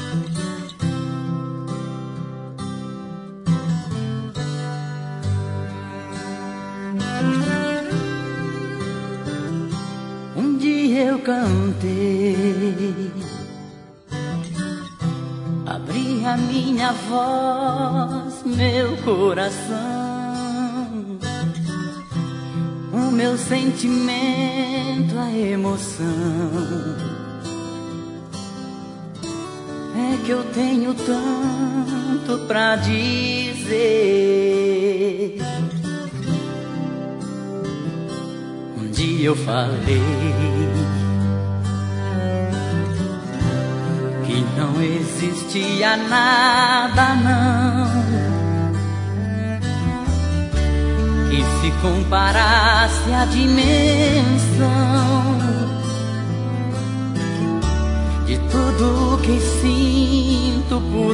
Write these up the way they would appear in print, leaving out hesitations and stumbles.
Um dia eu cantei, abri a minha voz, meu coração, o meu sentimento, a emoção. É que eu tenho tanto pra dizer. Um dia eu falei que não existia nada, não, que se comparasse a dimensão de tudo que sinto por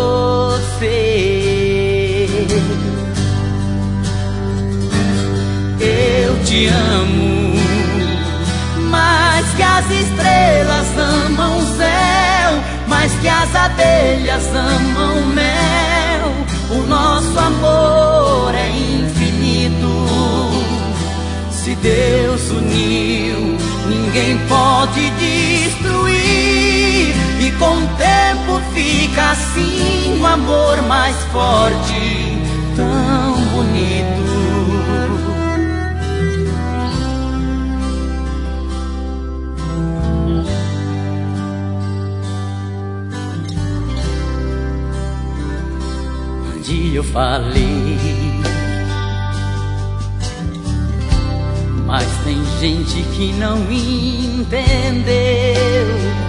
você. Eu te amo mais que as estrelas amam o céu, mais que as abelhas amam o mel. O nosso amor é infinito. Se Deus uniu, ninguém pode destruir. E com o tempo fica assim um amor mais forte, tão bonito. Um dia eu falei, mas tem gente que não entendeu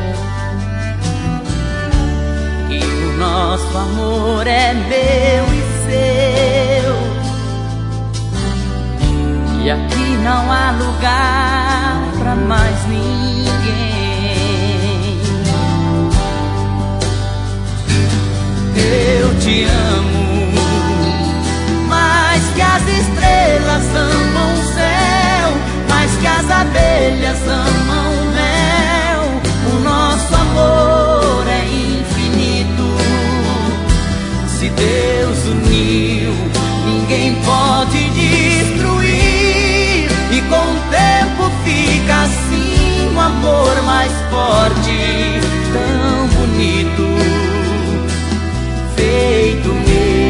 que o nosso amor é meu e seu, e aqui não há lugar pra mais ninguém. Eu te amo mais que as estrelas amam o céu, mais que as abelhas amam o mel. O nosso amor é infinito. Se Deus uniu, ninguém pode destruir. E com o tempo fica assim um amor mais forte, tão bonito, feito meu,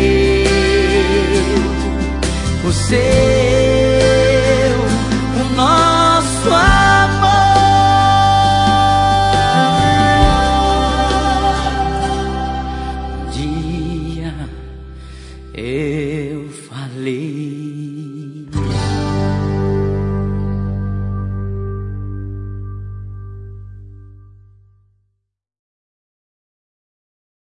o seu, o nosso amor. Um dia eu falei